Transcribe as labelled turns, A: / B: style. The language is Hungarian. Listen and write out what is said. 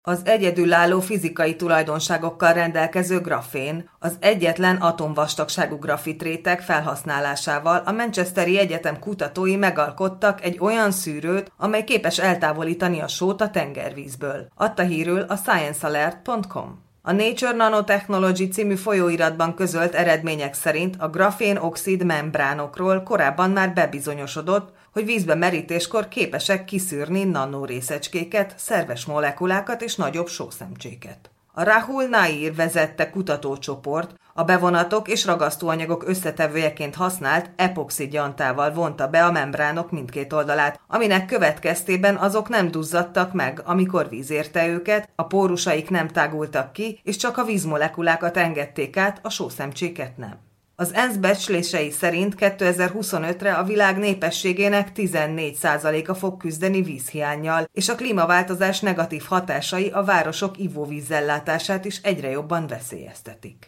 A: Az egyedülálló fizikai tulajdonságokkal rendelkező grafén az egyetlen atomvastagságú grafitréteg felhasználásával a Manchesteri Egyetem kutatói megalkottak egy olyan szűrőt, amely képes eltávolítani a sót a tengervízből. Adta hírül a sciencealert.com. A Nature Nanotechnology című folyóiratban közölt eredmények szerint a grafén-oxid membránokról korábban már bebizonyosodott, hogy vízbe merítéskor képesek kiszűrni nanórészecskéket, szerves molekulákat és nagyobb sószemcséket. A Rahul Nair vezette kutatócsoport a bevonatok és ragasztóanyagok összetevőjeként használt epoxidjantával vonta be a membránok mindkét oldalát, aminek következtében azok nem duzzadtak meg, amikor víz érte őket, a pórusaik nem tágultak ki, és csak a vízmolekulákat engedték át, a sószemcséket nem. Az ENSZ becslései szerint 2025-re a világ népességének 14%-a fog küzdeni vízhiánnyal, és a klímaváltozás negatív hatásai a városok ivóvízellátását is egyre jobban veszélyeztetik.